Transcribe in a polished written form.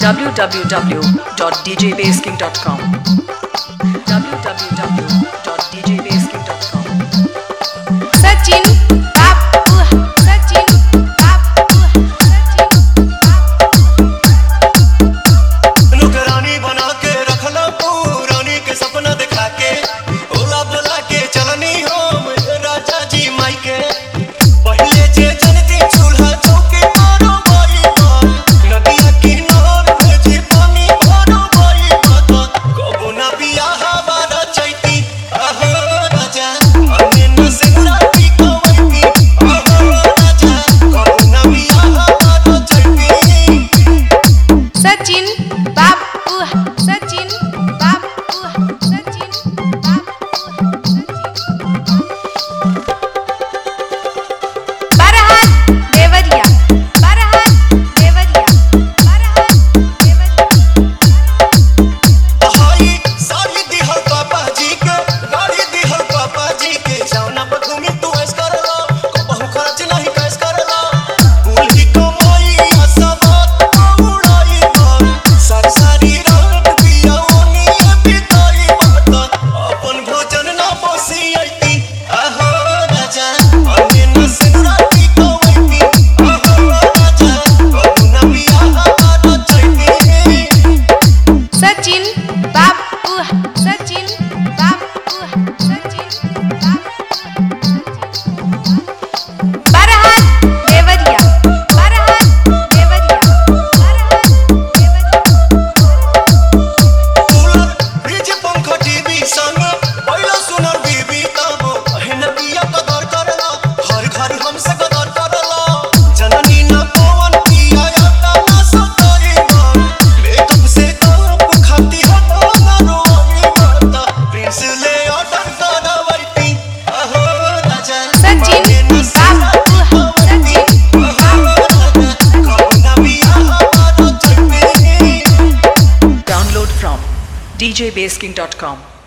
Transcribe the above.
www.djbasking.com www.djbasking.com Sachin Bapu Sachin बापू नौकरानी बना के रखला पुरानी के सपना दिखा के ओला बोला के चलनी हम राजा जी माई के पहले जे जनती चूल्हा चौके मारो भाई नदिया किनार भेजी पानी भरो भाई कबो ना बियाह बारा चैती आहो राजा हमें न सिंगराती कवैती आहो राजा कबो ना बियाह बारा चैती सचिन बापू सचिन बापू सचिन बापू बरहात देवरिया बरहात देवरिया बरहात देवरिया हाई साड़ी दिहल पापा जी के गाड़ी दिहल पापा जी के जौना पर घूमी तू ऐस करला बहु खर्च नहीं कैस करला भूल ही कमाई आसमात उड़ाई बात सारी रात पिया ओनी बिताई बात अपन भोजन ना बसी आईती आहो राजा हमें न सिंगराती कवैती आहो राजा कबो ना बियाह बारा चैती सचिन बापू सचिन बापू सचिन बरहात देवरिया बरहात देवरिया बरहात देवरिया कूलर फ्रिज पंखा टीवी संग पहिला सुनर बीबी तब अहिन बिया कदर करला हर घर हमसे कदर करला जननी न पवन पिया आता न सताई बात मेकअप से कप खाती हटा न रोई बात प्रिंस ले ऑर्डर करवैती आहो राजा सचिन बापू सचिन कबो ना बियाह बारा चैती Download from djbasking.com